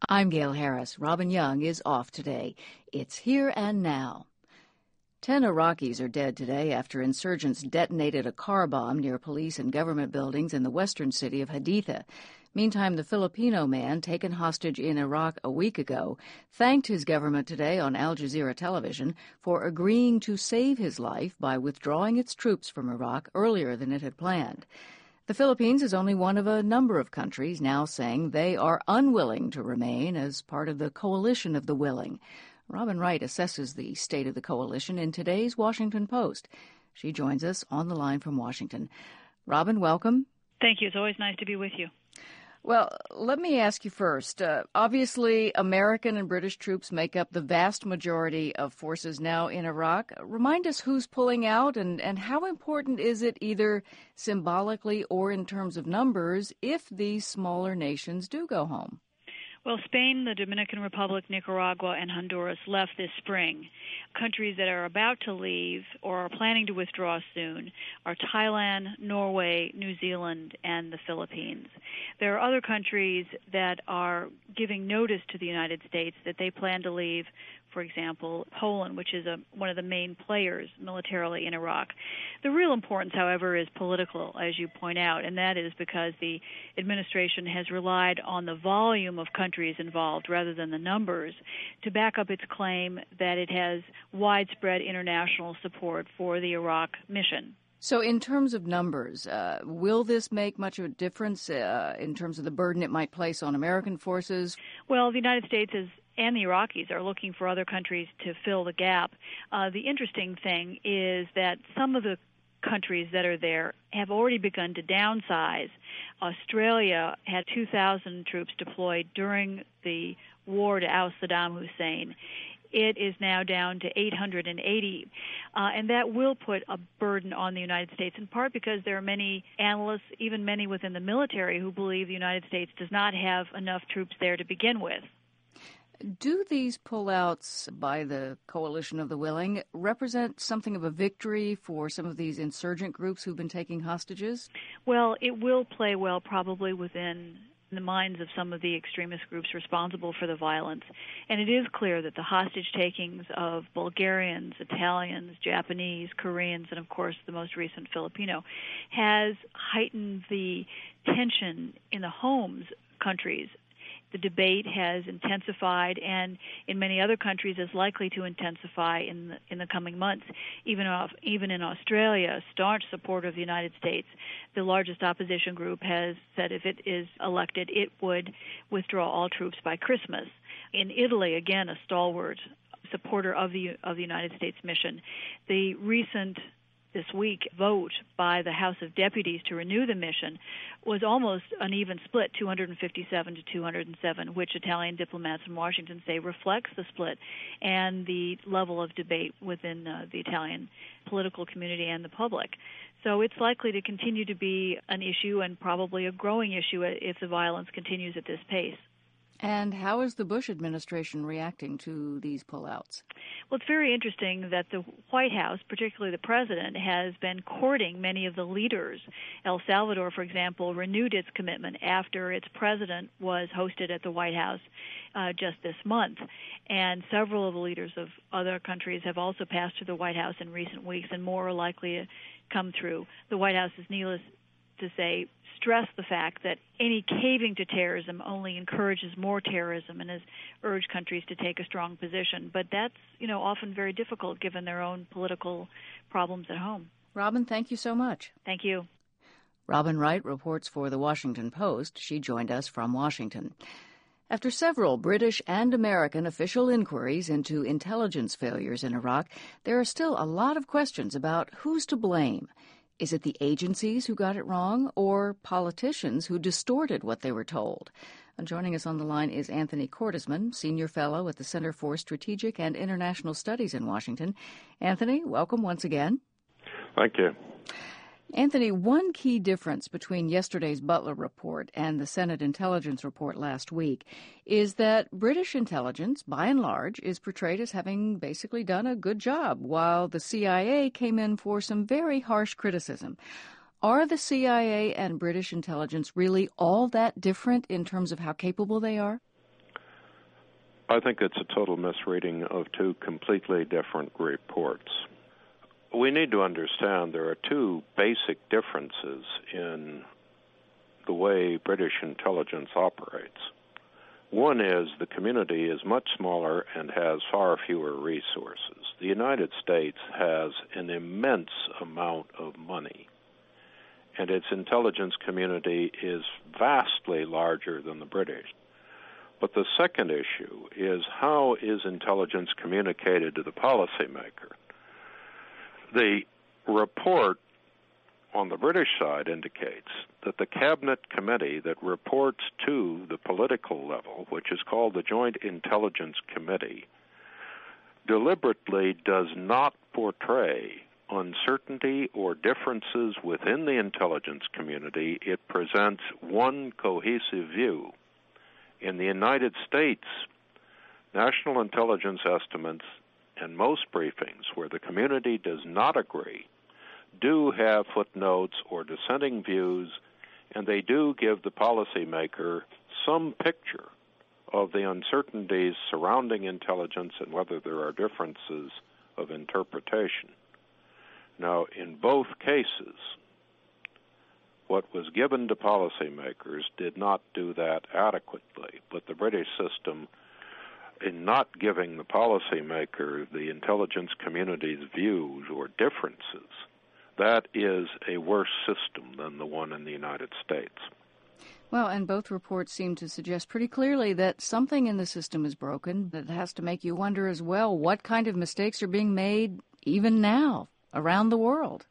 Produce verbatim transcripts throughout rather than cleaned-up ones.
I'm Gail Harris. Robin Young is off today. It's Here and Now. Ten Iraqis are dead today after insurgents detonated a car bomb near police and government buildings in the western city of Haditha. Meantime, the Filipino man taken hostage in Iraq a week ago thanked his government today on Al Jazeera television for agreeing to save his life by withdrawing its troops from Iraq earlier than it had planned. The Philippines is only one of a number of countries now saying they are unwilling to remain as part of the coalition of the willing. Robin Wright assesses the state of the coalition in today's Washington Post. She joins us on the line from Washington. Robin, welcome. Thank you. It's always nice to be with you. Well, let me ask you first. Uh, obviously, American and British troops make up the vast majority of forces now in Iraq. Remind us who's pulling out and, and how important is it either symbolically or in terms of numbers if these smaller nations do go home? Well, Spain, the Dominican Republic, Nicaragua, and Honduras left this spring. Countries that are about to leave or are planning to withdraw soon are Thailand, Norway, New Zealand, and the Philippines. There are other countries that are giving notice to the United States that they plan to leave. For example, Poland, which is a, one of the main players militarily in Iraq. The real importance, however, is political, as you point out, and that is because the administration has relied on the volume of countries involved rather than the numbers to back up its claim that it has widespread international support for the Iraq mission. So in terms of numbers, uh, will this make much of a difference uh, in terms of the burden it might place on American forces? Well, the United States is and the Iraqis are looking for other countries to fill the gap. Uh, the interesting thing is that some of the countries that are there have already begun to downsize. Australia had two thousand troops deployed during the war to oust Saddam Hussein. It is now down to eight hundred eighty, uh, and that will put a burden on the United States, in part because there are many analysts, even many within the military, who believe the United States does not have enough troops there to begin with. Do these pullouts by the coalition of the willing represent something of a victory for some of these insurgent groups who've been taking hostages? Well, it will play well probably within the minds of some of the extremist groups responsible for the violence. And it is clear that the hostage takings of Bulgarians, Italians, Japanese, Koreans, and of course the most recent Filipino has heightened the tension in the homes countries. The debate has intensified, and in many other countries is likely to intensify in the, in the coming months. Even off, even in Australia, a staunch supporter of the United States, the largest opposition group has said if it is elected, it would withdraw all troops by Christmas. In Italy, again, a stalwart supporter of the of the United States mission. The recent this week vote by the House of Deputies to renew the mission was almost an even split, two hundred fifty-seven to two hundred seven, which Italian diplomats in Washington say reflects the split and the level of debate within uh, the Italian political community and the public. So it's likely to continue to be an issue and probably a growing issue if the violence continues at this pace. And how is the Bush administration reacting to these pullouts? Well, it's very interesting that the White House, particularly the president, has been courting many of the leaders. El Salvador, for example, renewed its commitment after its president was hosted at the White House uh, just this month. And several of the leaders of other countries have also passed through the White House in recent weeks, and more are likely to come through. The White House is needless to say, stress the fact that any caving to terrorism only encourages more terrorism and has urged countries to take a strong position. But that's, you know, often very difficult given their own political problems at home. Robin, thank you so much. Thank you. Robin Wright reports for The Washington Post. She joined us from Washington. After several British and American official inquiries into intelligence failures in Iraq, there are still a lot of questions about who's to blame. Is it the agencies who got it wrong or politicians who distorted what they were told? And joining us on the line is Anthony Cordesman, Senior Fellow at the Center for Strategic and International Studies in Washington. Anthony, welcome once again. Thank you. Anthony, one key difference between yesterday's Butler report and the Senate intelligence report last week is that British intelligence, by and large, is portrayed as having basically done a good job, while the C I A came in for some very harsh criticism. Are the C I A and British intelligence really all that different in terms of how capable they are? I think it's a total misreading of two completely different reports. We need to understand there are two basic differences in the way British intelligence operates. One is the community is much smaller and has far fewer resources. The United States has an immense amount of money, and its intelligence community is vastly larger than the British. But the second issue is, how is intelligence communicated to the policymaker? The report on the British side indicates that the Cabinet Committee that reports to the political level, which is called the Joint Intelligence Committee, deliberately does not portray uncertainty or differences within the intelligence community. It presents one cohesive view. In the United States, national intelligence estimates and most briefings where the community does not agree do have footnotes or dissenting views, and they do give the policymaker some picture of the uncertainties surrounding intelligence and whether there are differences of interpretation. Now, in both cases, what was given to policymakers did not do that adequately, but the British system, in not giving the policymaker the intelligence community's views or differences, that is a worse system than the one in the United States. Well, and both reports seem to suggest pretty clearly that something in the system is broken. That has to make you wonder as well what kind of mistakes are being made even now around the world.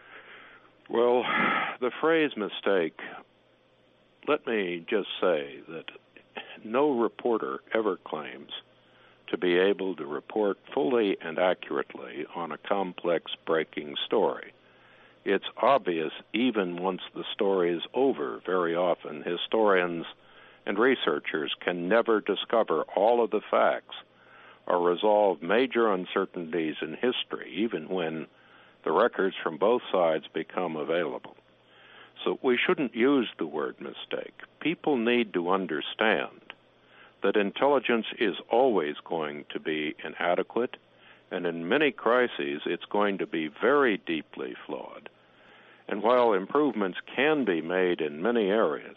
Well, the phrase mistake, let me just say that no reporter ever claims to be able to report fully and accurately on a complex breaking story. It's obvious even once the story is over. Very often, historians and researchers can never discover all of the facts or resolve major uncertainties in history, even when the records from both sides become available. So we shouldn't use the word mistake. People need to understand that intelligence is always going to be inadequate, and in many crises it's going to be very deeply flawed. And while improvements can be made in many areas,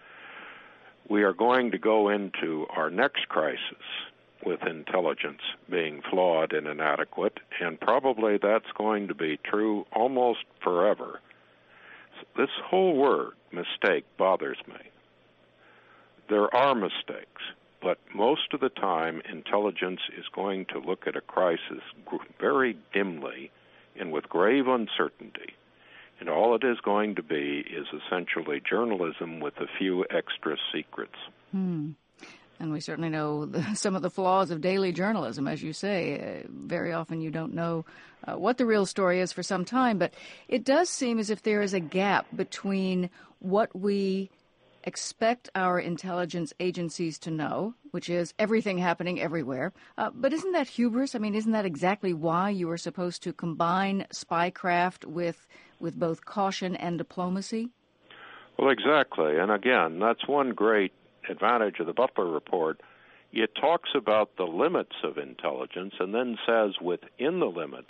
we are going to go into our next crisis with intelligence being flawed and inadequate, and probably that's going to be true almost forever. This whole word, mistake, bothers me. There are mistakes, but most of the time intelligence is going to look at a crisis very dimly and with grave uncertainty. And all it is going to be is essentially journalism with a few extra secrets. Hmm. And we certainly know the, some of the flaws of daily journalism, as you say. Uh, very often you don't know uh, what the real story is for some time. But it does seem as if there is a gap between what we expect our intelligence agencies to know, which is everything happening everywhere. Uh, but isn't that hubris? I mean, isn't that exactly why you are supposed to combine spycraft with with both caution and diplomacy? Well, exactly. And again, that's one great advantage of the Butler report. It talks about the limits of intelligence and then says within the limits,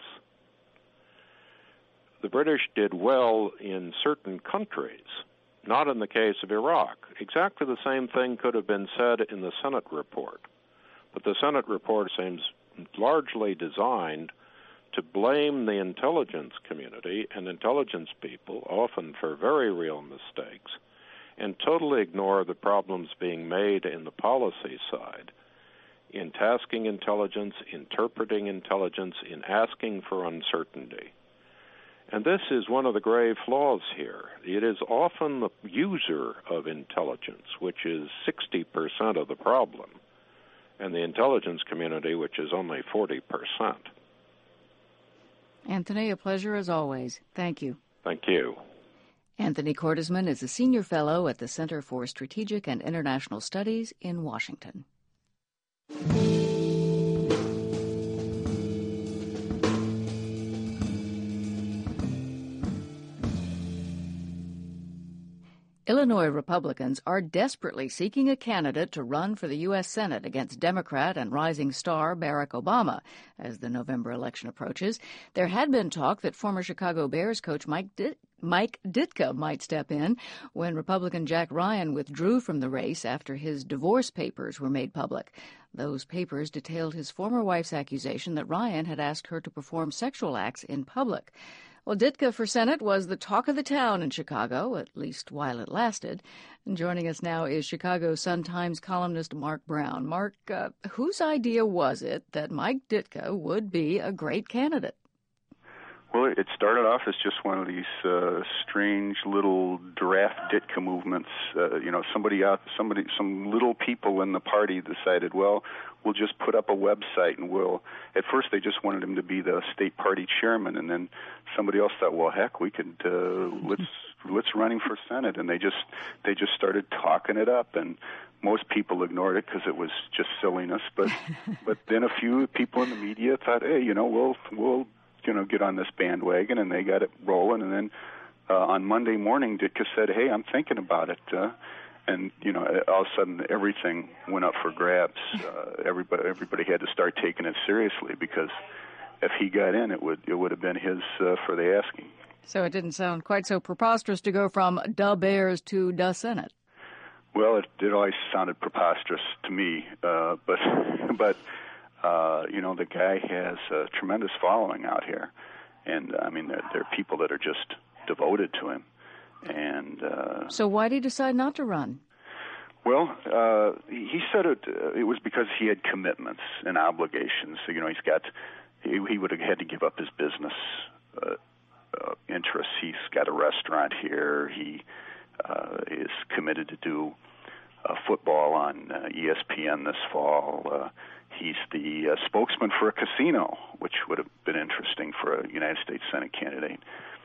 the British did well in certain countries, not in the case of Iraq. Exactly the same thing could have been said in the Senate report. But the Senate report seems largely designed to blame the intelligence community and intelligence people, often for very real mistakes, and totally ignore the problems being made in the policy side, in tasking intelligence, interpreting intelligence, in asking for uncertainty. And this is one of the grave flaws here. It is often the user of intelligence, which is sixty percent of the problem, and the intelligence community, which is only forty percent. Anthony, a pleasure as always. Thank you. Thank you. Anthony Cordesman is a senior fellow at the Center for Strategic and International Studies in Washington. Illinois Republicans are desperately seeking a candidate to run for the U S Senate against Democrat and rising star Barack Obama as the November election approaches. There had been talk that former Chicago Bears coach Mike Dit- Mike Ditka might step in when Republican Jack Ryan withdrew from the race after his divorce papers were made public. Those papers detailed his former wife's accusation that Ryan had asked her to perform sexual acts in public. Well, Ditka for Senate was the talk of the town in Chicago, at least while it lasted. And joining us now is Chicago Sun-Times columnist Mark Brown. Mark, uh, whose idea was it that Mike Ditka would be a great candidate? Well, it started off as just one of these uh, strange little draft Ditka movements. Uh, you know, somebody out, somebody, some little people in the party decided, well, we'll just put up a website, and we'll. At first, they just wanted him to be the state party chairman, and then somebody else thought, well, heck, we could uh, let's let's run him for Senate, and they just they just started talking it up, and most people ignored it because it was just silliness. But but then a few people in the media thought, hey, you know, we'll we'll. you know, get on this bandwagon, and they got it rolling. And then uh, on Monday morning, Ditka said, hey, I'm thinking about it. Uh, and, you know, all of a sudden everything went up for grabs. Uh, everybody everybody had to start taking it seriously because if he got in, it would it would have been his uh, for the asking. So it didn't sound quite so preposterous to go from da Bears to da Senate. Well, it, it always sounded preposterous to me, uh, but but. Uh, you know, the guy has a tremendous following out here. And, I mean, there, there are people that are just devoted to him. And uh, So why did he decide not to run? Well, uh, he said it uh, it was because he had commitments and obligations. So, you know, he's got, he, he would have had to give up his business uh, uh, interests. He's got a restaurant here. He uh, is committed to do uh, football on uh, E S P N this fall. Uh, He's the uh, spokesman for a casino, which would have been interesting for a United States Senate candidate.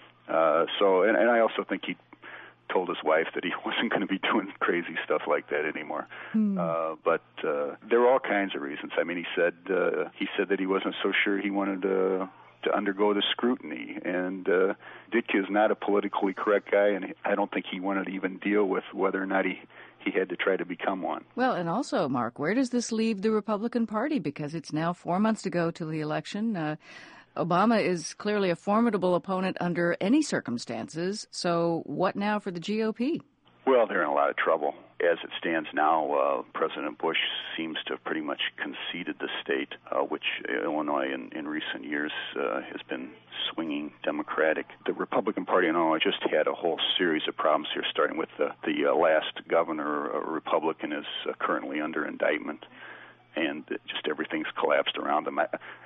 Uh, so, and, and I also think he told his wife that he wasn't going to be doing crazy stuff like that anymore. Hmm. Uh, but uh, there were all kinds of reasons. I mean, he said uh, he said that he wasn't so sure he wanted to to undergo the scrutiny. And uh, Ditka is not a politically correct guy, and I don't think he wanted to even deal with whether or not he. he had to try to become one. Well, and also, Mark, where does this leave the Republican Party? Because it's now four months to go to the election. Uh, Obama is clearly a formidable opponent under any circumstances. So what now for the G O P? Well, they're in a lot of trouble. As it stands now, uh, President Bush seems to have pretty much conceded the state, uh, which Illinois in, in recent years uh, has been swinging Democratic. The Republican Party in Illinois just had a whole series of problems here, starting with the, the uh, last governor, uh, Republican, is uh, currently under indictment. And just everything's collapsed around them. As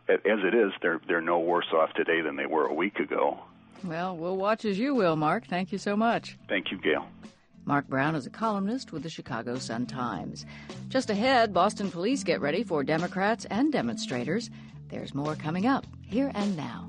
it is, they're they're no worse off today than they were a week ago. Well, we'll watch as you will, Mark. Thank you so much. Thank you, Gail. Mark Brown is a columnist with the Chicago Sun-Times. Just ahead, Boston police get ready for Democrats and demonstrators. There's more coming up here and now.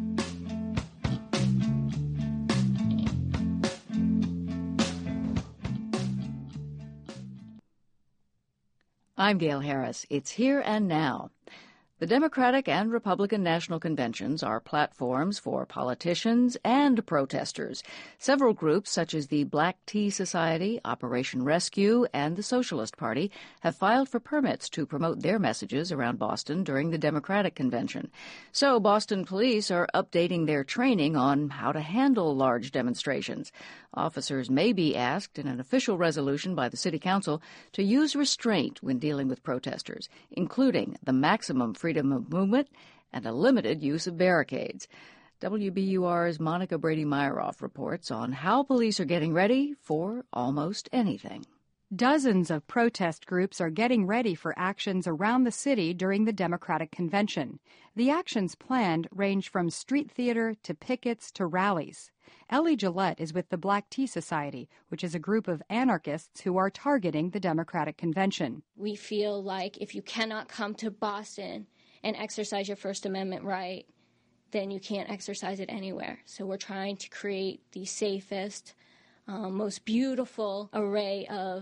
I'm Gail Harris. It's Here and Now. The Democratic and Republican National Conventions are platforms for politicians and protesters. Several groups, such as the Black Tea Society, Operation Rescue, and the Socialist Party, have filed for permits to promote their messages around Boston during the Democratic Convention. So Boston police are updating their training on how to handle large demonstrations. Officers may be asked in an official resolution by the City Council to use restraint when dealing with protesters, including the maximum freedom of movement and a limited use of barricades. W B U R's Monica Brady-Myeroff reports on how police are getting ready for almost anything. Dozens of protest groups are getting ready for actions around the city during the Democratic Convention. The actions planned range from street theater to pickets to rallies. Ellie Gillette is with the Black Tea Society, which is a group of anarchists who are targeting the Democratic Convention. We feel like if you cannot come to Boston and exercise your First Amendment right, then you can't exercise it anywhere. So we're trying to create the safest, um, most beautiful array of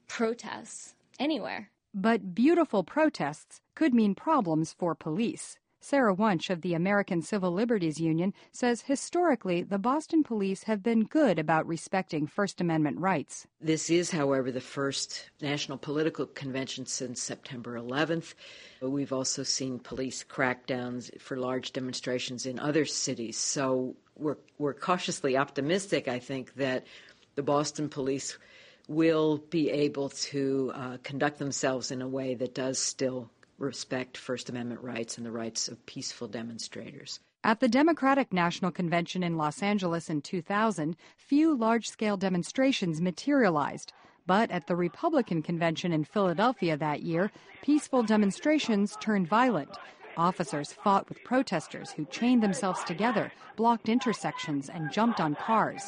protests anywhere. But beautiful protests could mean problems for police. Sarah Wunsch of the American Civil Liberties Union says historically the Boston police have been good about respecting First Amendment rights. This is, however, the first national political convention since September eleventh. We've also seen police crackdowns for large demonstrations in other cities. So we're, we're cautiously optimistic, I think, that the Boston police will be able to uh, conduct themselves in a way that does still respect First Amendment rights and the rights of peaceful demonstrators. At the Democratic National Convention in Los Angeles in two thousand, few large-scale demonstrations materialized. But at the Republican Convention in Philadelphia that year, peaceful demonstrations turned violent. Officers fought with protesters who chained themselves together, blocked intersections, and jumped on cars.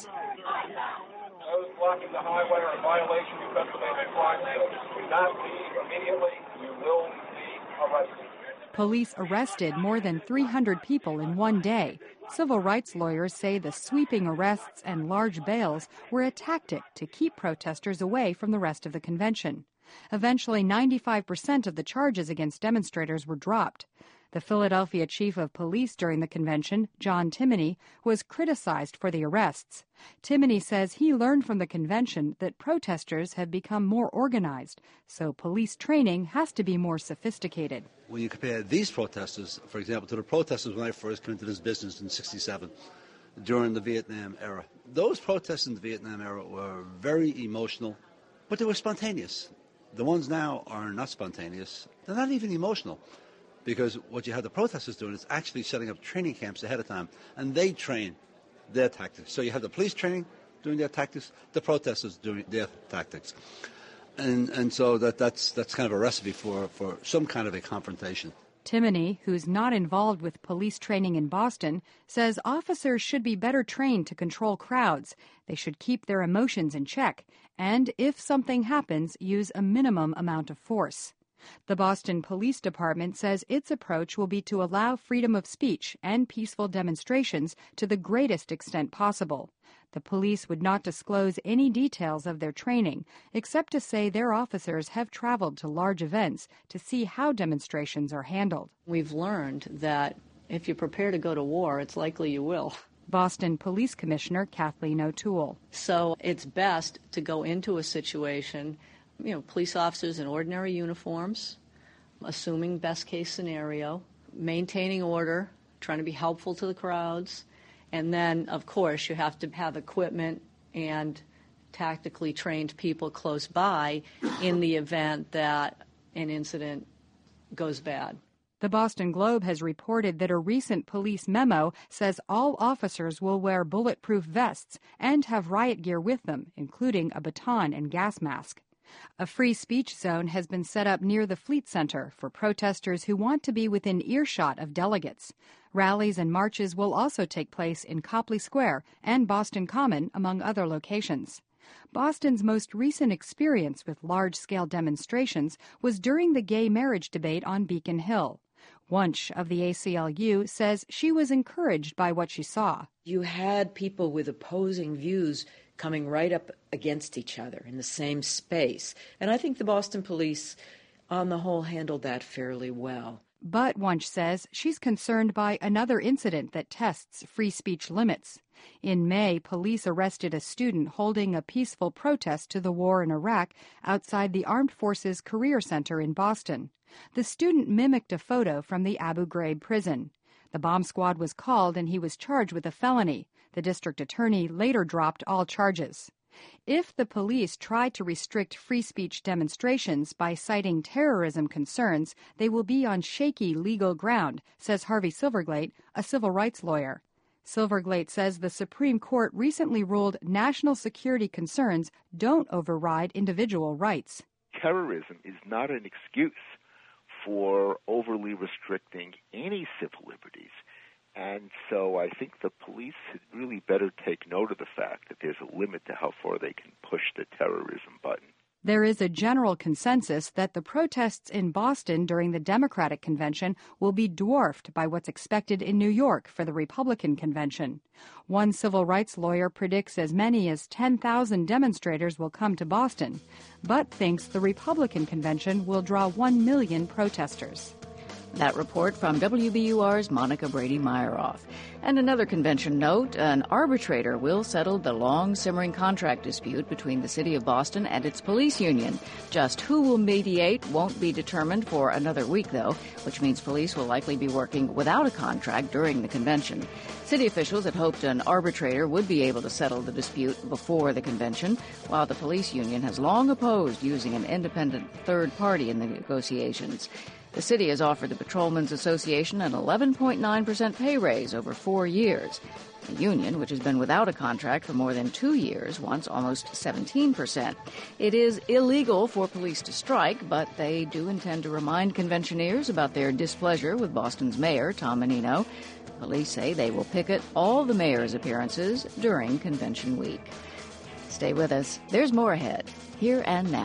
Those blocking the highway are in violation of Pennsylvania crime laws. Do not leave immediately. You will arrested. Police arrested more than three hundred people in one day. Civil rights lawyers say the sweeping arrests and large bails were a tactic to keep protesters away from the rest of the convention. Eventually, ninety-five percent of the charges against demonstrators were dropped. The Philadelphia chief of police during the convention, John Timoney, was criticized for the arrests. Timoney says he learned from the convention that protesters have become more organized, so police training has to be more sophisticated. When you compare these protesters, for example, to the protesters when I first came into this business in sixty-seven, during the Vietnam era, those protests in the Vietnam era were very emotional, but they were spontaneous. The ones now are not spontaneous. They're not even emotional. Because what you have the protesters doing is actually setting up training camps ahead of time, and they train their tactics. So you have the police training, doing their tactics, the protesters doing their tactics. And and so that, that's that's kind of a recipe for, for some kind of a confrontation. Timoney, who's not involved with police training in Boston, says officers should be better trained to control crowds. They should keep their emotions in check, and if something happens, use a minimum amount of force. The Boston Police Department says its approach will be to allow freedom of speech and peaceful demonstrations to the greatest extent possible. The police would not disclose any details of their training, except to say their officers have traveled to large events to see how demonstrations are handled. We've learned that if you prepare to go to war, it's likely you will. Boston Police Commissioner Kathleen O'Toole. So it's best to go into a situation, you know, police officers in ordinary uniforms, assuming best case scenario, maintaining order, trying to be helpful to the crowds, and then, of course, you have to have equipment and tactically trained people close by in the event that an incident goes bad. The Boston Globe has reported that a recent police memo says all officers will wear bulletproof vests and have riot gear with them, including a baton and gas mask. A free speech zone has been set up near the Fleet Center for protesters who want to be within earshot of delegates. Rallies and marches will also take place in Copley Square and Boston Common, among other locations. Boston's most recent experience with large-scale demonstrations was during the gay marriage debate on Beacon Hill. Wunsch of the A C L U says she was encouraged by what she saw. You had people with opposing views coming right up against each other in the same space. And I think the Boston police, on the whole, handled that fairly well. But, Wunsch says, she's concerned by another incident that tests free speech limits. In May, police arrested a student holding a peaceful protest to the war in Iraq outside the Armed Forces Career Center in Boston. The student mimicked a photo from the Abu Ghraib prison. The bomb squad was called and he was charged with a felony. The district attorney later dropped all charges. If the police try to restrict free speech demonstrations by citing terrorism concerns, they will be on shaky legal ground, says Harvey Silverglate, a civil rights lawyer. Silverglate says the Supreme Court recently ruled national security concerns don't override individual rights. Terrorism is not an excuse for overly restricting any civil liberties. And so I think the police had really better take note of the fact that there's a limit to how far they can push the terrorism button. There is a general consensus that the protests in Boston during the Democratic convention will be dwarfed by what's expected in New York for the Republican convention. One civil rights lawyer predicts as many as ten thousand demonstrators will come to Boston, but thinks the Republican convention will draw one million protesters. That report from W B U R's Monica Brady-Myeroff. And another convention note, an arbitrator will settle the long-simmering contract dispute between the City of Boston and its police union. Just who will mediate won't be determined for another week, though, which means police will likely be working without a contract during the convention. City officials had hoped an arbitrator would be able to settle the dispute before the convention, while the police union has long opposed using an independent third party in the negotiations. The city has offered the Patrolmen's Association an eleven point nine percent pay raise over four years. The union, which has been without a contract for more than two years, wants almost seventeen percent. It is illegal for police to strike, but they do intend to remind conventioneers about their displeasure with Boston's mayor, Tom Menino. Police say they will picket all the mayor's appearances during convention week. Stay with us. There's more ahead, here and now.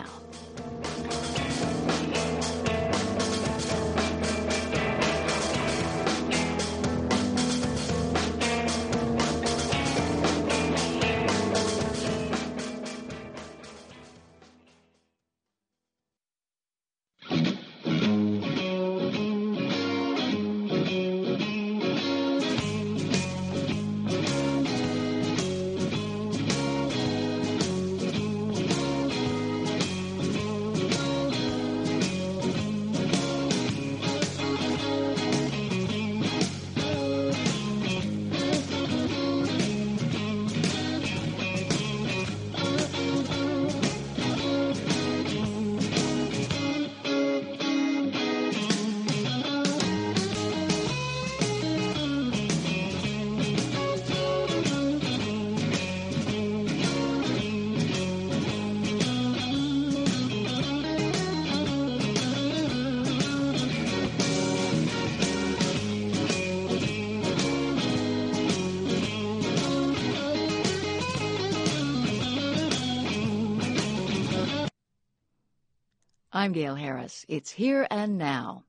I'm Gail Harris. It's Here and Now.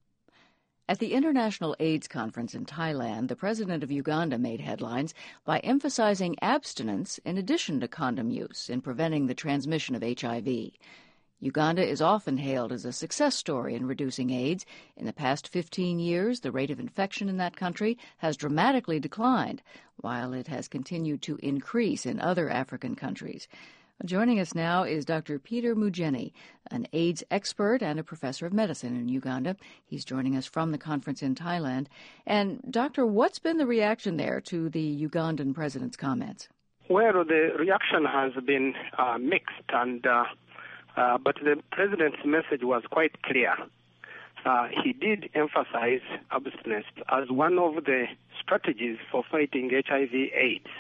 At the International AIDS Conference in Thailand, the president of Uganda made headlines by emphasizing abstinence in addition to condom use in preventing the transmission of H I V. Uganda is often hailed as a success story in reducing AIDS. In the past fifteen years, the rate of infection in that country has dramatically declined, while it has continued to increase in other African countries. Joining us now is Doctor Peter Mugeni, an AIDS expert and a professor of medicine in Uganda. He's joining us from the conference in Thailand. And, Doctor, what's been the reaction there to the Ugandan president's comments? Well, the reaction has been uh, mixed, and uh, uh, but the president's message was quite clear. Uh, he did emphasize abstinence as one of the strategies for fighting H I V AIDS.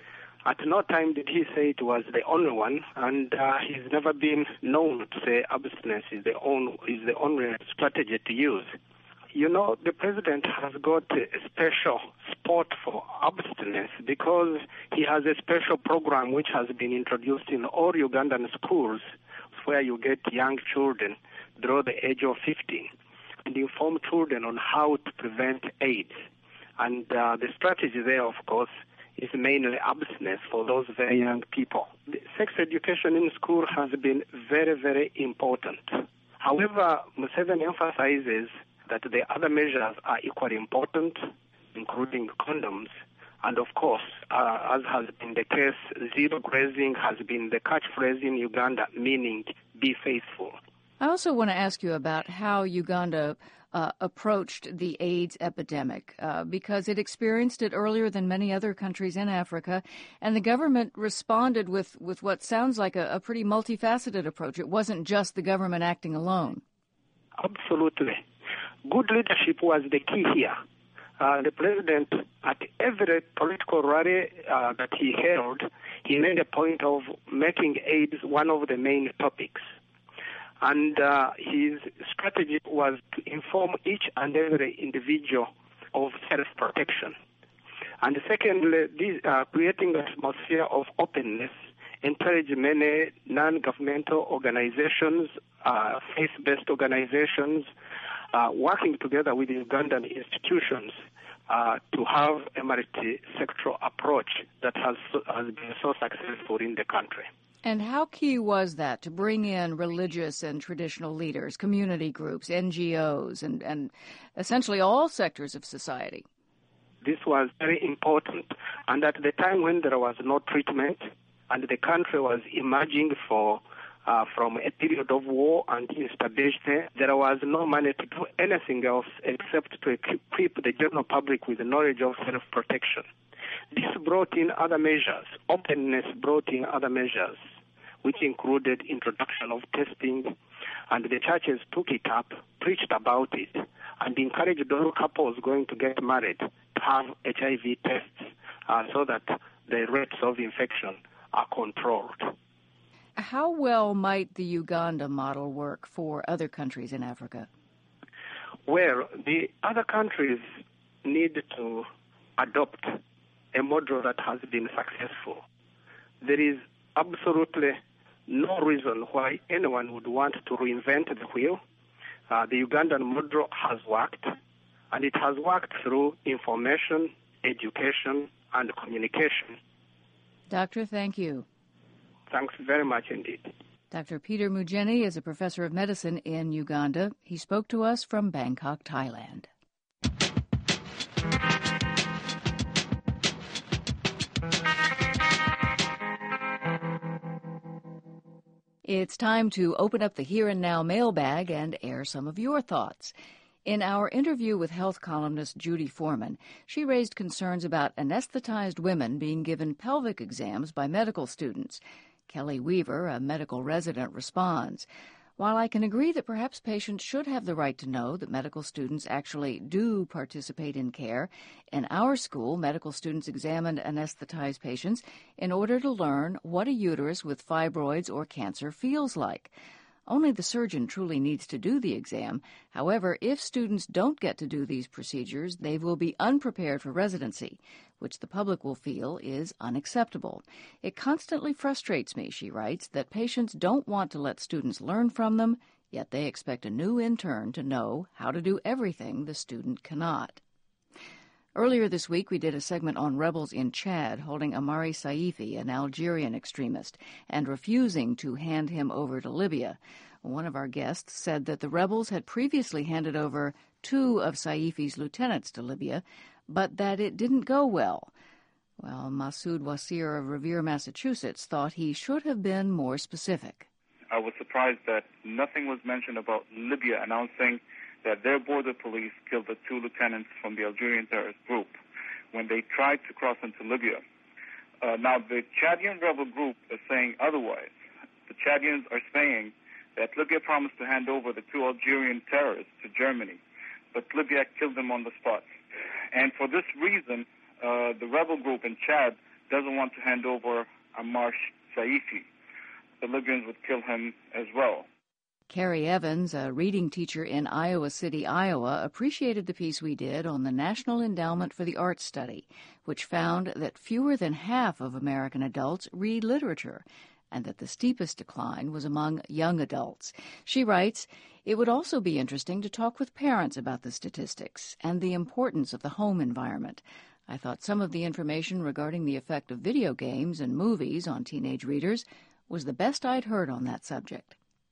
At no time did he say it was the only one, and uh, he's never been known to say abstinence is the, own, is the only strategy to use. You know, the president has got a special spot for abstinence because he has a special program which has been introduced in all Ugandan schools where you get young children below the age of fifteen and inform children on how to prevent AIDS. And uh, the strategy there, of course, is mainly abstinence for those very young people. The sex education in school has been very, very important. However, Museveni emphasizes that the other measures are equally important, including condoms. And of course, uh, as has been the case, zero grazing has been the catchphrase in Uganda, meaning be faithful. I also want to ask you about how Uganda uh, approached the AIDS epidemic, uh, because it experienced it earlier than many other countries in Africa, and the government responded with, with what sounds like a, a pretty multifaceted approach. It wasn't just the government acting alone. Absolutely. Good leadership was the key here. Uh, the president, at every political rally uh, that he held, he made a point of making AIDS one of the main topics. And uh, his strategy was to inform each and every individual of self-protection. And secondly, this, uh, creating an atmosphere of openness, encourage many non-governmental organizations, uh, faith-based organizations, uh, working together with Ugandan institutions uh, to have a multi-sectoral approach that has, has been so successful in the country. And how key was that to bring in religious and traditional leaders, community groups, N G Os, and, and essentially all sectors of society? This was very important. And at the time when there was no treatment and the country was emerging for, uh, from a period of war and instability, there was no money to do anything else except to equip the general public with the knowledge of self-protection. This brought in other measures. Openness brought in other measures, which included introduction of testing, and the churches took it up, preached about it, and encouraged all couples going to get married to have H I V tests uh, so that the rates of infection are controlled. How well might the Uganda model work for other countries in Africa? Well, the other countries need to adopt a model that has been successful. There is absolutely no reason why anyone would want to reinvent the wheel. Uh, the Ugandan model has worked, and it has worked through information, education, and communication. Doctor, thank you. Thanks very much indeed. Doctor Peter Mujeni is a professor of medicine in Uganda. He spoke to us from Bangkok, Thailand. It's time to open up the Here and Now mailbag and air some of your thoughts. In our interview with health columnist Judy Foreman, she raised concerns about anesthetized women being given pelvic exams by medical students. Kelly Weaver, a medical resident, responds, "While I can agree that perhaps patients should have the right to know that medical students actually do participate in care, in our school, medical students examined anesthetized patients in order to learn what a uterus with fibroids or cancer feels like. Only the surgeon truly needs to do the exam. However, if students don't get to do these procedures, they will be unprepared for residency, which the public will feel is unacceptable. It constantly frustrates me," she writes, "that patients don't want to let students learn from them, yet they expect a new intern to know how to do everything the student cannot." Earlier this week, we did a segment on rebels in Chad holding Amari Saifi, an Algerian extremist, and refusing to hand him over to Libya. One of our guests said that the rebels had previously handed over two of Saifi's lieutenants to Libya, but that it didn't go well. Well, Masoud Wasir of Revere, Massachusetts, thought he should have been more specific. I was surprised that nothing was mentioned about Libya announcing that their border police killed the two lieutenants from the Algerian terrorist group when they tried to cross into Libya. Uh, now, the Chadian rebel group is saying otherwise. The Chadians are saying that Libya promised to hand over the two Algerian terrorists to Germany, but Libya killed them on the spot. And for this reason, uh, the rebel group in Chad doesn't want to hand over Ammar Saifi. The Libyans would kill him as well. Carrie Evans, a reading teacher in Iowa City, Iowa, appreciated the piece we did on the National Endowment for the Arts Study, which found that fewer than half of American adults read literature, and that the steepest decline was among young adults. She writes, "It would also be interesting to talk with parents about the statistics and the importance of the home environment. I thought some of the information regarding the effect of video games and movies on teenage readers was the best I'd heard on that subject."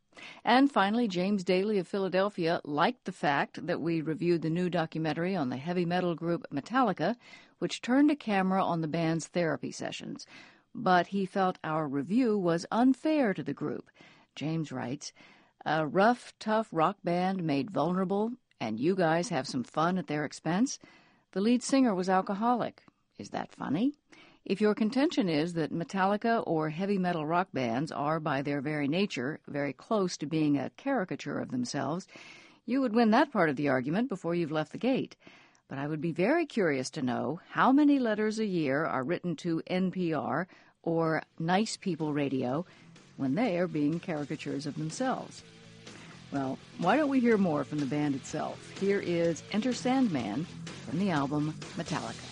And finally, James Daly of Philadelphia liked the fact that we reviewed the new documentary on the heavy metal group Metallica, which turned a camera on the band's therapy sessions. But he felt our review was unfair to the group. James writes, "A rough, tough rock band made vulnerable, and you guys have some fun at their expense. The lead singer was alcoholic. Is that funny? If your contention is that Metallica or heavy metal rock bands are, by their very nature, very close to being a caricature of themselves, you would win that part of the argument before you've left the gate. But I would be very curious to know how many letters a year are written to N P R or Nice People Radio when they are being caricatures of themselves." Well, why don't we hear more from the band itself? Here is Enter Sandman from the album Metallica.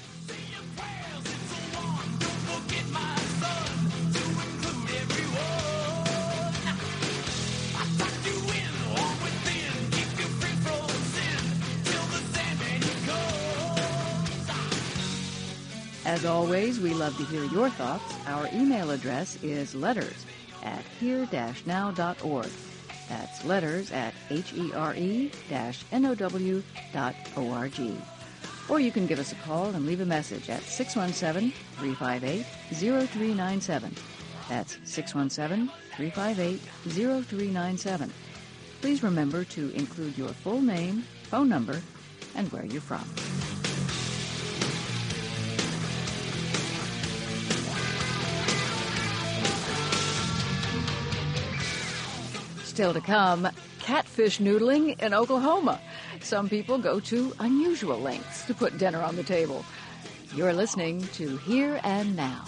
As always, we love to hear your thoughts. Our email address is letters at here dash now dot org. That's letters at H-E-R-E dash N-O-W dot O-R-G. Or you can give us a call and leave a message at six one seven, three five eight, zero three nine seven. That's six one seven, three five eight, zero three nine seven. Please remember to include your full name, phone number, and where you're from. Still to come, catfish noodling in Oklahoma. Some people go to unusual lengths to put dinner on the table. You're listening to Here and Now.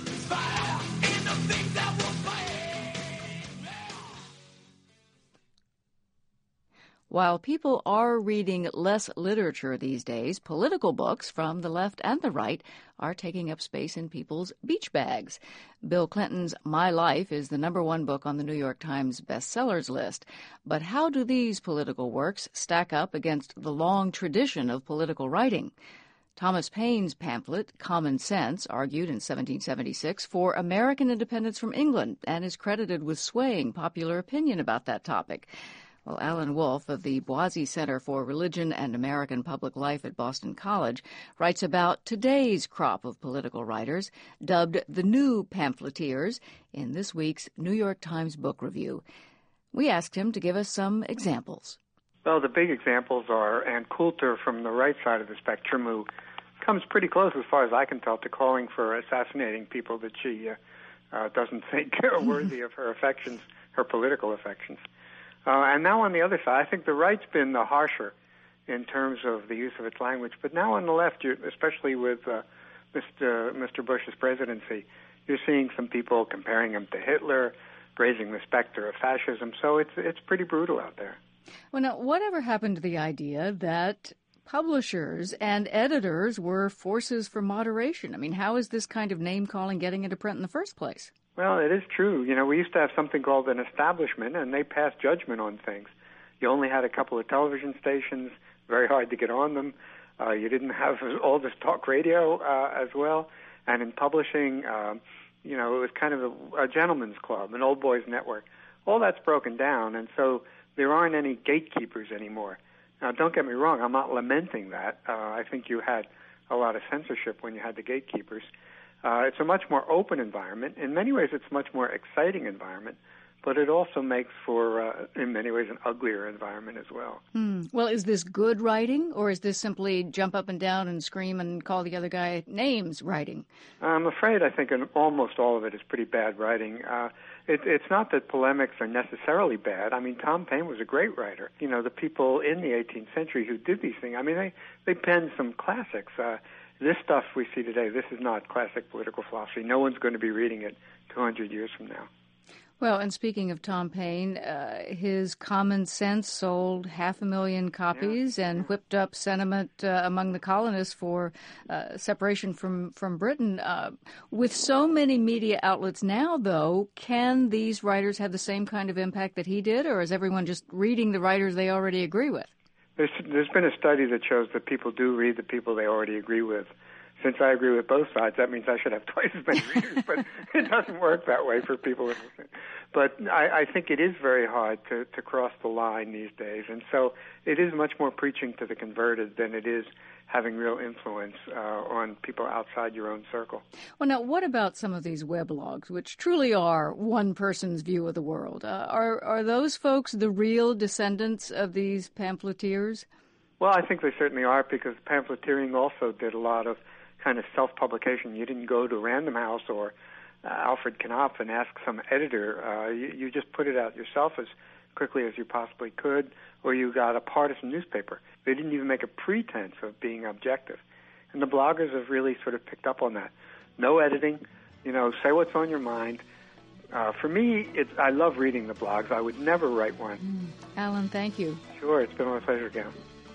While people are reading less literature these days, political books from the left and the right are taking up space in people's beach bags. Bill Clinton's My Life is the number one book on the New York Times bestsellers list. But how do these political works stack up against the long tradition of political writing? Thomas Paine's pamphlet, Common Sense, argued in seventeen seventy-six for American independence from England and is credited with swaying popular opinion about that topic. Well, Alan Wolf of the Boise Center for Religion and American Public Life at Boston College writes about today's crop of political writers, dubbed the new pamphleteers, in this week's New York Times Book Review. We asked him to give us some examples. Well, the big examples are Ann Coulter from the right side of the spectrum, who comes pretty close, as far as I can tell, to calling for assassinating people that she uh, uh, doesn't think are worthy of her affections, her political affections. Uh, and now on the other side, I think the right's been the harsher in terms of the use of its language. But now on the left, you're, especially with uh, Mister Mister Bush's presidency, you're seeing some people comparing him to Hitler, raising the specter of fascism. So it's it's pretty brutal out there. Well, now, whatever happened to the idea that publishers and editors were forces for moderation? I mean, how is this kind of name-calling getting into print in the first place? Well, it is true. You know, we used to have something called an establishment, and they passed judgment on things. You only had a couple of television stations, very hard to get on them. Uh, you didn't have all this talk radio uh, as well. And in publishing, uh, you know, it was kind of a, a gentleman's club, an old boys network. All that's broken down, and so there aren't any gatekeepers anymore. Now, don't get me wrong, I'm not lamenting that. Uh, I think you had a lot of censorship when you had the gatekeepers. Uh, it's a much more open environment. In many ways, it's a much more exciting environment, but it also makes for, uh, in many ways, an uglier environment as well. Hmm. Well, is this good writing, or is this simply jump up and down and scream and call the other guy names writing? I'm afraid I think in almost all of it is pretty bad writing. Uh, it, it's not that polemics are necessarily bad. I mean, Tom Paine was a great writer. You know, the people in the eighteenth century who did these things, I mean, they, they penned some classics. Uh, This stuff we see today, this is not classic political philosophy. No one's going to be reading it two hundred years from now. Well, and speaking of Tom Paine, uh, his Common Sense sold half a million copies yeah. and whipped up sentiment uh, among the colonists for uh, separation from, from Britain. Uh, with so many media outlets now, though, can these writers have the same kind of impact that he did, or is everyone just reading the writers they already agree with? There's, there's been a study that shows that people do read the people they already agree with. Since I agree with both sides, that means I should have twice as many readers, but it doesn't work that way for people. But I, I think it is very hard to, to cross the line these days, and so it is much more preaching to the converted than it is having real influence uh, on people outside your own circle. Well, now, what about some of these weblogs, which truly are one person's view of the world? Uh, are are those folks the real descendants of these pamphleteers? Well, I think they certainly are, because pamphleteering also did a lot of kind of self-publication. You didn't go to Random House or uh, Alfred Knopf and ask some editor. Uh, you, you just put it out yourself as quickly as you possibly could, or you got a partisan newspaper. They didn't even make a pretense of being objective. And the bloggers have really sort of picked up on that. No editing, you know, say what's on your mind. Uh, for me, it's, I love reading the blogs. I would never write one. Mm. Alan, thank you. Sure, it's been my pleasure, Gail.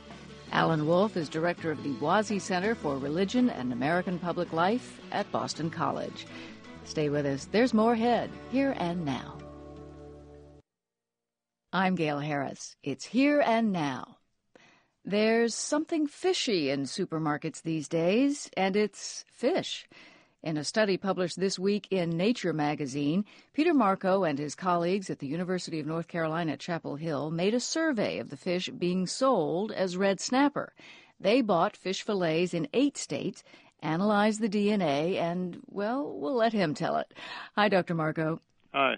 Alan Wolf is director of the Boise Center for Religion and American Public Life at Boston College. Stay with us. There's more ahead, Here and Now. I'm Gail Harris. It's Here and Now. There's something fishy in supermarkets these days, and it's fish. In a study published this week in Nature magazine, Peter Marco and his colleagues at the University of North Carolina at Chapel Hill made a survey of the fish being sold as red snapper. They bought fish fillets in eight states, analyzed the D N A, and, well, we'll let him tell it. Hi, Doctor Marco. Hi.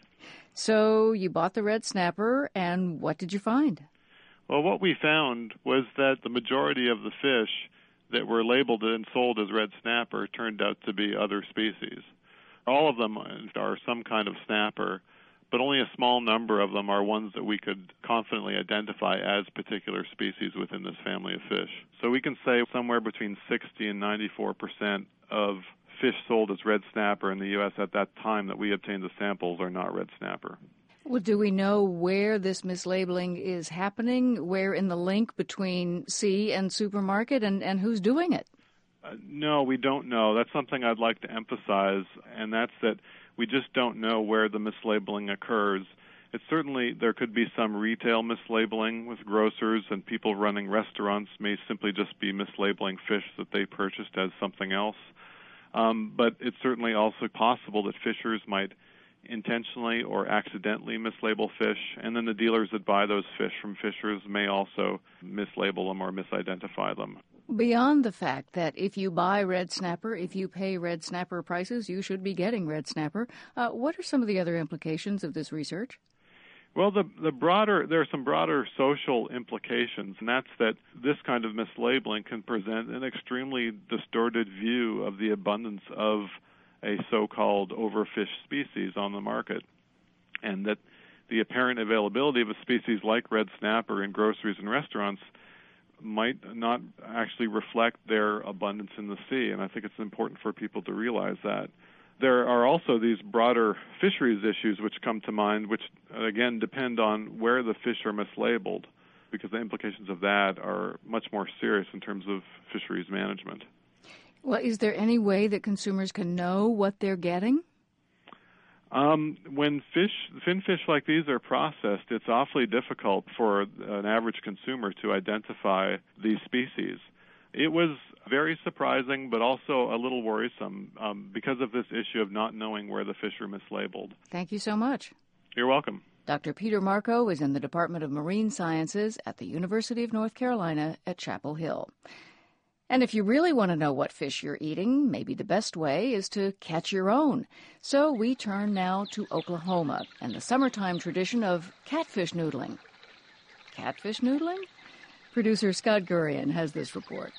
So you bought the red snapper, and what did you find? Well, what we found was that the majority of the fish that were labeled and sold as red snapper turned out to be other species. All of them are some kind of snapper, but only a small number of them are ones that we could confidently identify as particular species within this family of fish. So we can say somewhere between sixty and ninety-four percent of fish sold as red snapper in the U S at that time that we obtained the samples are not red snapper. Well, do we know where this mislabeling is happening, where in the link between sea and supermarket, and, and who's doing it? Uh, no, we don't know. That's something I'd like to emphasize, and that's that we just don't know where the mislabeling occurs. It's certainly, there could be some retail mislabeling with grocers, and people running restaurants may simply just be mislabeling fish that they purchased as something else. Um, but it's certainly also possible that fishers might intentionally or accidentally mislabel fish, and then the dealers that buy those fish from fishers may also mislabel them or misidentify them. Beyond the fact that if you buy red snapper, if you pay red snapper prices, you should be getting red snapper, uh, what are some of the other implications of this research? Well, the the broader there are some broader social implications, and that's that this kind of mislabeling can present an extremely distorted view of the abundance of a so-called overfished species on the market, and that the apparent availability of a species like red snapper in groceries and restaurants might not actually reflect their abundance in the sea, and I think it's important for people to realize that. There are also these broader fisheries issues which come to mind, which, again, depend on where the fish are mislabeled, because the implications of that are much more serious in terms of fisheries management. Well, is there any way that consumers can know what they're getting? Um, when fish, fin fish like these are processed, it's awfully difficult for an average consumer to identify these species. It was very surprising, but also a little worrisome um, because of this issue of not knowing where the fish are mislabeled. Thank you so much. You're welcome. Doctor Peter Marco is in the Department of Marine Sciences at the University of North Carolina at Chapel Hill. And if you really want to know what fish you're eating, maybe the best way is to catch your own. So we turn now to Oklahoma and the summertime tradition of catfish noodling. Catfish noodling? Producer Scott Gurian has this report.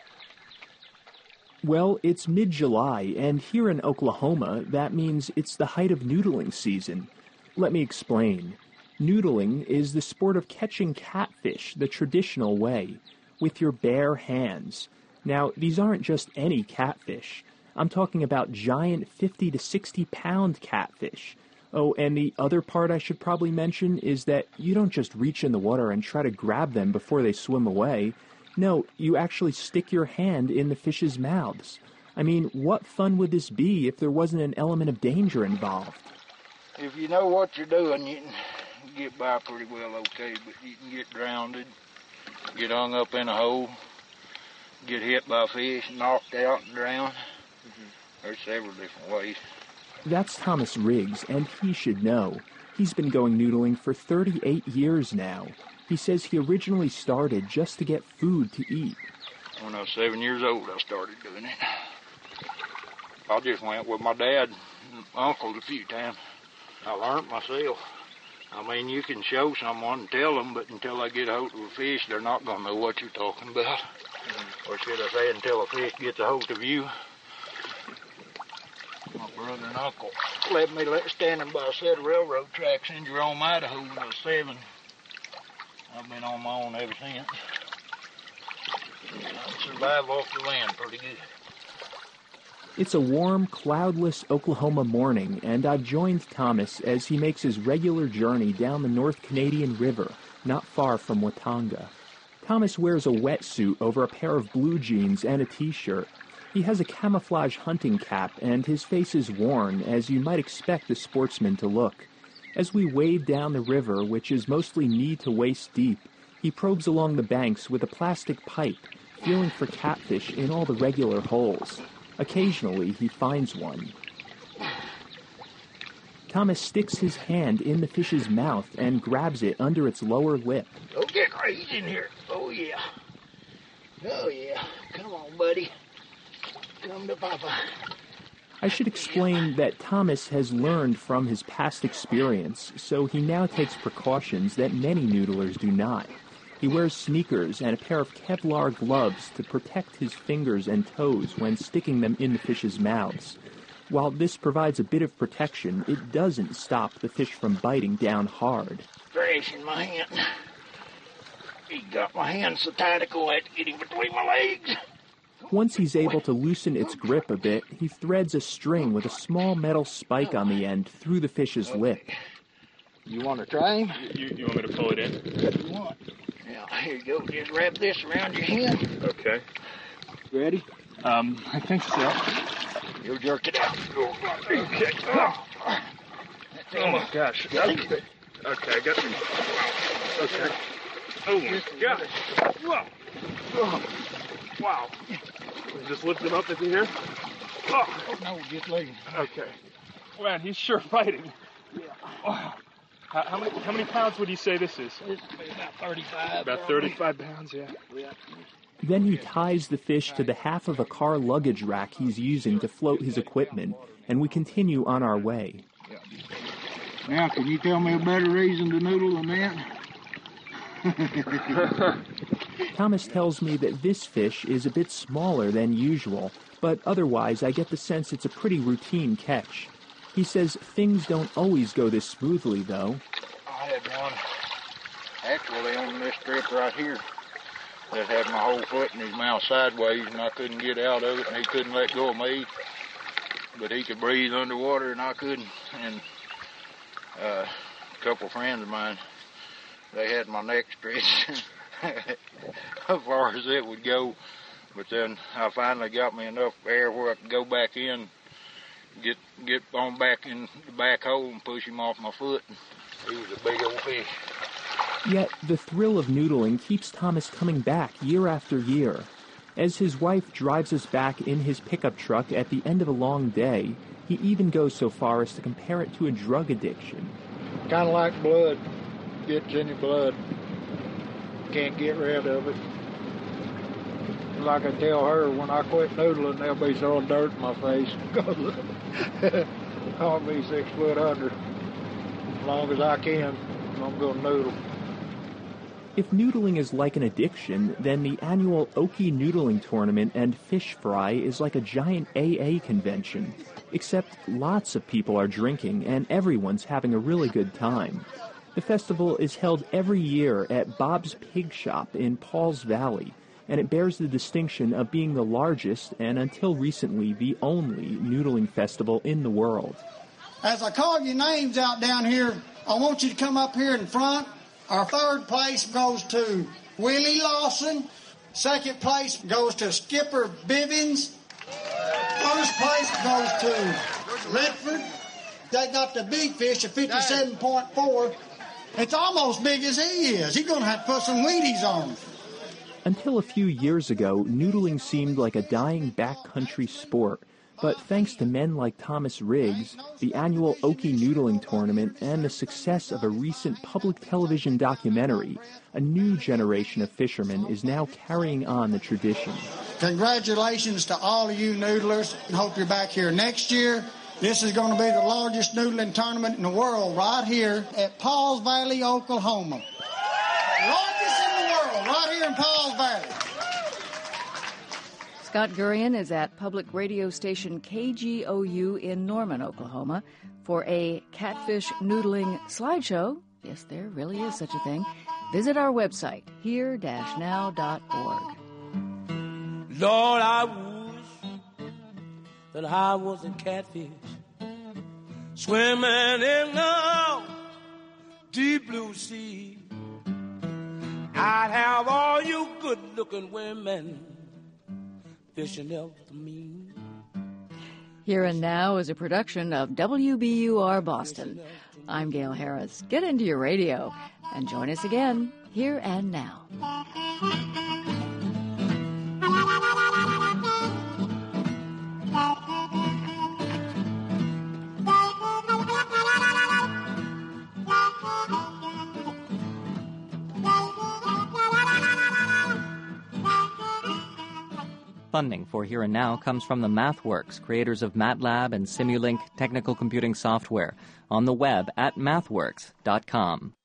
Well, it's mid-July, and here in Oklahoma, that means it's the height of noodling season. Let me explain. Noodling is the sport of catching catfish the traditional way, with your bare hands. Now, these aren't just any catfish. I'm talking about giant fifty to sixty pound catfish. Oh, and the other part I should probably mention is that you don't just reach in the water and try to grab them before they swim away. No, you actually stick your hand in the fish's mouths. I mean, what fun would this be if there wasn't an element of danger involved? If you know what you're doing, you can get by pretty well okay, but you can get drowned, get hung up in a hole, get hit by a fish, knocked out and drowned. Mm-hmm. There's several different ways. That's Thomas Riggs, and he should know. He's been going noodling for thirty-eight years now. He says he originally started just to get food to eat. When I was seven years old, I started doing it. I just went with my dad and uncle a few times. I learned myself. I mean, you can show someone and tell them, but until they get a hold of a fish, they're not going to know what you're talking about. Mm-hmm. Or should I say, until a fish gets a hold of you. My brother and uncle left me standing by a set of railroad tracks in Jerome, Idaho when I was seven. I've been on my own ever since. I survive off the land pretty good. It's a warm, cloudless Oklahoma morning, and I've joined Thomas as he makes his regular journey down the North Canadian River, not far from Watonga. Thomas wears a wetsuit over a pair of blue jeans and a t-shirt. He has a camouflage hunting cap, and his face is worn, as you might expect a sportsman to look. As we wade down the river, which is mostly knee to waist deep, he probes along the banks with a plastic pipe, feeling for catfish in all the regular holes. Occasionally, he finds one. Thomas sticks his hand in the fish's mouth and grabs it under its lower lip. Oh, get right in here. Oh, yeah. Oh, yeah. Come on, buddy. Come to Papa. I should explain that Thomas has learned from his past experience, so he now takes precautions that many noodlers do not. He wears sneakers and a pair of Kevlar gloves to protect his fingers and toes when sticking them in the fish's mouths. While this provides a bit of protection, it doesn't stop the fish from biting down hard. Trash in my hand. He got my hand so tight I go had to get him between my legs. Once he's able to loosen its grip a bit, he threads a string with a small metal spike on the end through the fish's lip. You want to try him? You, you want me to pull it in? If you want. Yeah, here you go. Just wrap this around your hand. Okay. Ready? Um, I think so. You jerk it out. Okay. Oh, oh my gosh. Okay, okay I got it. Okay. Oh my gosh. Whoa. Oh. Wow. Just lift him up at the here. Oh, no, just leave him. Okay. Man, he's sure fighting. Yeah. Wow. How, how many how many pounds would you say this is? This would be about thirty-five. About thirty-five pounds, yeah. Yeah. Then he ties the fish to the half of a car luggage rack he's using to float his equipment, and we continue on our way. Now, can you tell me a better reason to noodle than that? Thomas tells me that this fish is a bit smaller than usual, but otherwise I get the sense it's a pretty routine catch. He says things don't always go this smoothly, though. I had one actually on this strip right here that had my whole foot in his mouth sideways, and I couldn't get out of it, and he couldn't let go of me. But he could breathe underwater, and I couldn't. And uh, a couple friends of mine, they had my neck stretched as far as it would go. But then I finally got me enough air where I could go back in, get get on back in the back hole and push him off my foot. He was a big old fish. Yet the thrill of noodling keeps Thomas coming back year after year. As his wife drives us back in his pickup truck at the end of a long day, he even goes so far as to compare it to a drug addiction. Kind of like blood. Gets in your blood. Can't get rid of it. Like I tell her, when I quit noodling, there'll be throwing dirt in my face. I'll be six foot under. As long as I can, I'm going to noodle. If noodling is like an addiction, then the annual Okie Noodling Tournament and Fish Fry is like a giant A A convention, except lots of people are drinking and everyone's having a really good time. The festival is held every year at Bob's Pig Shop in Pauls Valley, and it bears the distinction of being the largest and, until recently, the only noodling festival in the world. As I call your names out down here, I want you to come up here in front. Our third place goes to Willie Lawson. Second place goes to Skipper Bivens. First place goes to Redford. They got the big fish at fifty-seven point four. It's almost big as he is. He's going to have to put some Wheaties on him. Until a few years ago, noodling seemed like a dying backcountry sport. But thanks to men like Thomas Riggs, the annual Okie Noodling Tournament, and the success of a recent public television documentary, a new generation of fishermen is now carrying on the tradition. Congratulations to all of you noodlers, and hope you're back here next year. This is going to be the largest noodling tournament in the world right here at Pauls Valley, Oklahoma. Largest in the world, right here in Pauls Valley. Scott Gurian is at public radio station K G O U in Norman, Oklahoma, for a catfish noodling slideshow. Yes, there really is such a thing. Visit our website, here dash now dot org. Lord, I wish that I was a catfish swimming in the deep blue sea. I'd have all you good-looking women fishing after me. Here and Now is a production of W B U R Boston. I'm Gail Harris. Get into your radio and join us again, Here and Now. Funding for Here and Now comes from the MathWorks, creators of MATLAB and Simulink technical computing software, on the web at mathworks dot com.